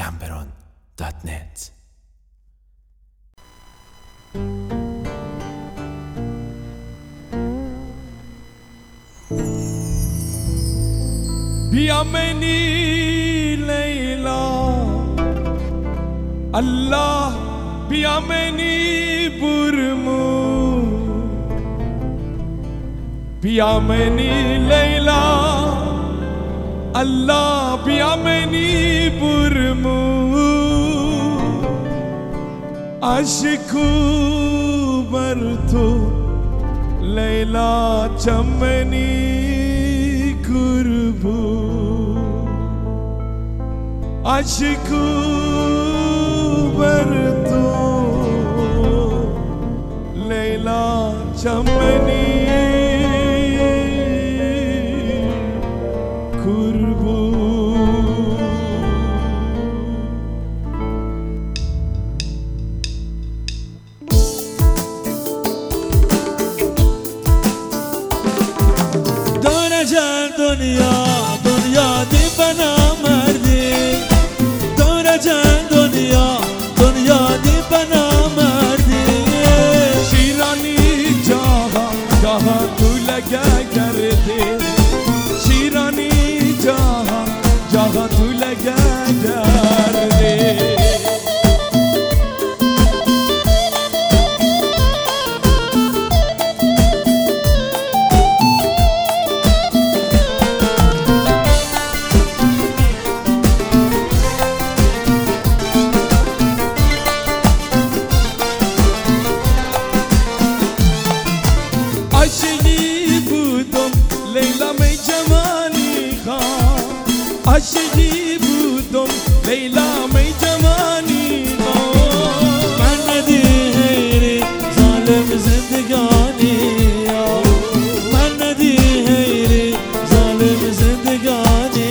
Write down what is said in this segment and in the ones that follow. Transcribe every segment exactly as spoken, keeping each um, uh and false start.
gamberon dot net. بیا منی لیلا الله بیا منی برمو بیا منی لیلا الله بیا منی برمو عاشقو بر تو لیلا چمنی kurbu aşkı verdu Leyla çameni kurbu دنیا دنیا دی بنا مردی دورجان دنیا دنیا دی بنا مردی شیرانی جاها جاها تو لگا کردی شیرانی جاها جاها تو لگا کردی عاشقی بودم لیلا می جوانی خواه عاشقی بودم لیلا می جوانی خواه من ندیری ظالم زندگانی من ندیری ظالم زندگانی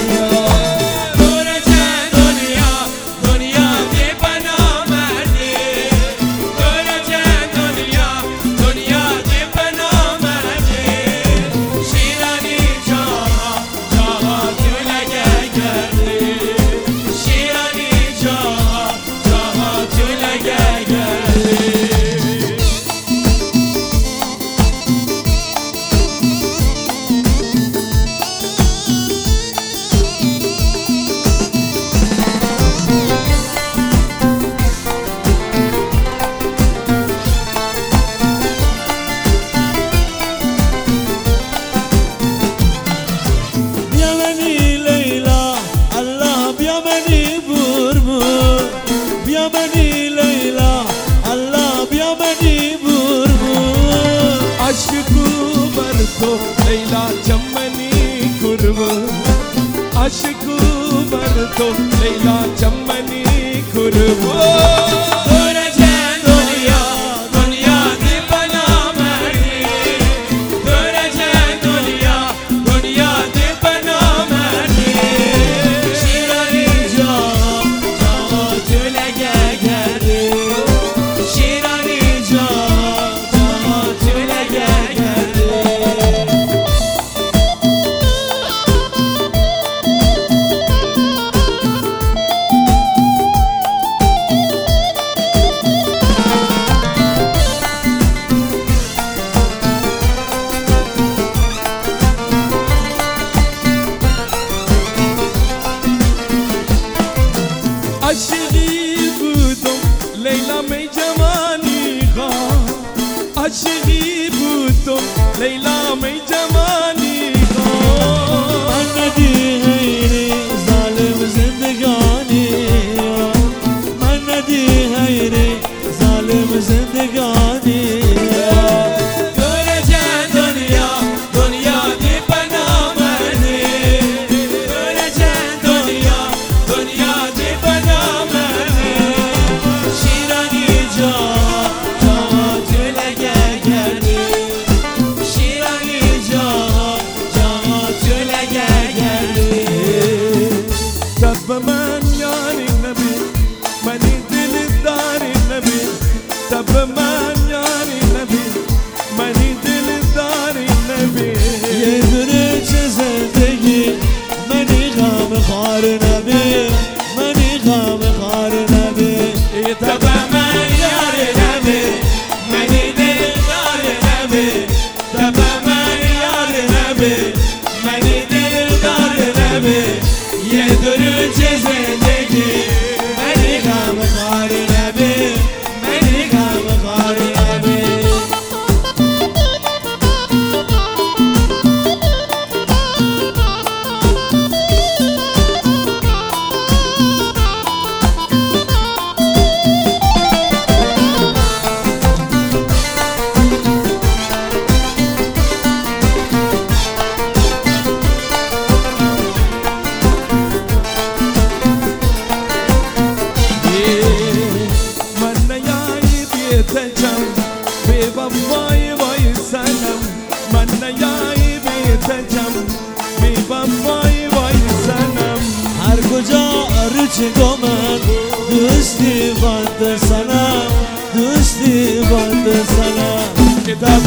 لیلا چمنی kurbu aşkı برتو لیلا چمنی kurbu Döneceksin dünya dünya di bana merdi Döneceksin dünya dünya di bana merdi Şirani can can tüle geldi Şirani can can tüle geldi عاشقی بودم لیلا می جوانی خواه عاشقی بودم لیلا می جوانی خواه من ندیری ظالم زندگانی من ندیری ظالم زندگانی Döneceksin dünya dünya di bana merdi Döneceksin dünya dünya di bana merdi Şirani can can tüle geldi Şirani can can tüle geldi تب من یاری نبی منی دل داری نبی تب من یاری نبی منی دل داری نبی یه دونه چه زندگی منی غم خار نبی منی غم چه درود چه زندگی منی غم خاری نبی منی غم خاری نبی وای وای سنم من نیایی بیتجم بیبم وای وای سنم هر کجا رچ گمن دوستی بند سنم دوستی بند سنم کتاب